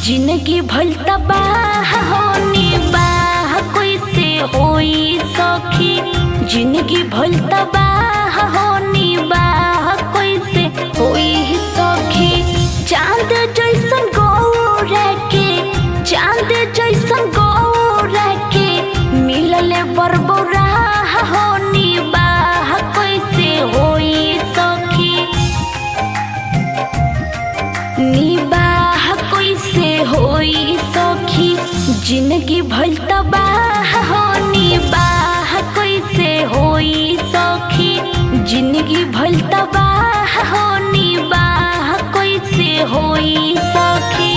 जिंदगी भल तबाह होनी बाह कैसे होई सखी। जिंदगी भल तबाह होनी बाह कैसे होई सखी। चांद जैसन गौरा के चांद जैसन गौरा के मिलले बरबरा होनी बाह कैसे होई सखी। निबाह कैसे होई सखी। जिंदगी भल तबाह होनी बाह कैसे होई सखी। जिंदगी भल तबाह होनी बाह कैसे होई सखी।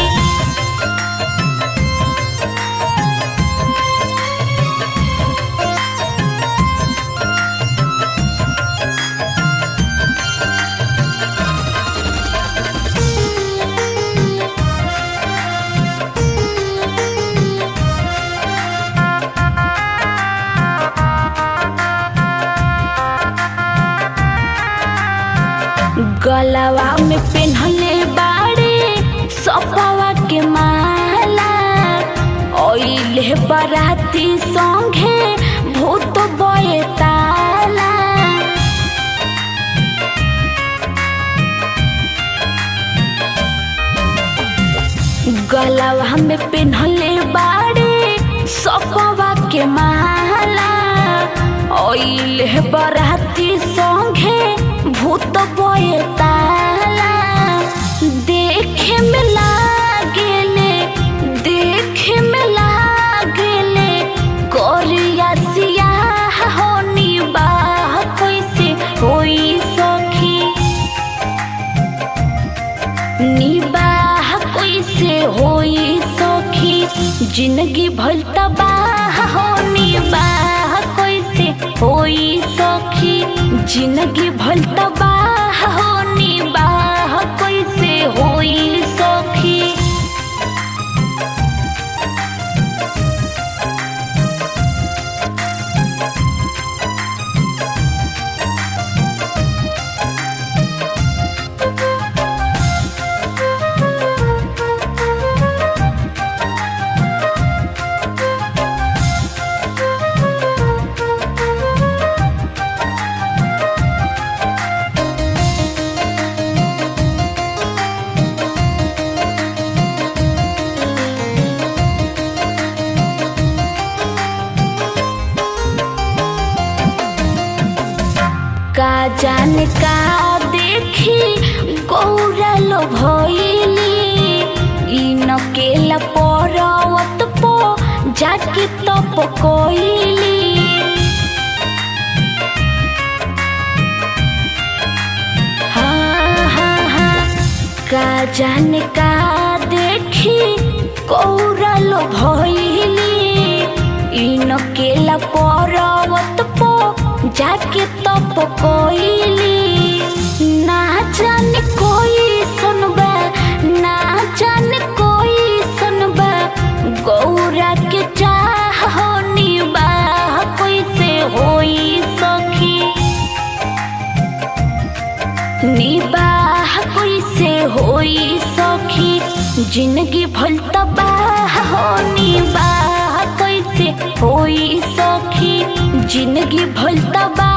गलवा में पेन्हले बाड़े सपवा के माला। ओइले बराती संगे भूत बये ताला। गलवा में पेन्हले बाड़े सपवा के माला। ओइले बराती संगे भूत बये ताला। देखे में लागेले कोरिया सियाह होनी बाह कैसे होई सखी। निबाह कैसे होई सखी। जिंदगी भल तबाह होनी बाह कैसे होई सखी। जिंदगी भल तबाह होनी बाह कैसे होई सखी। का जाने का देखी गौरा लो भइली। इन केला पर्वत पो जाके तप कोइली। हाँ का जाने का देखी गौरा लो भइली। इन केला पर्वत पो जाके तप कोइली। ना जाने कोई सुनबा ना जाने कोई सुनबा गौरा के चाह होनी बाह कैसे होई सखी। निबाह कैसे होई सखी। जिंदगी भल तबाह होनी बाह कैसे होई सखी। जिंदगी भल तबाह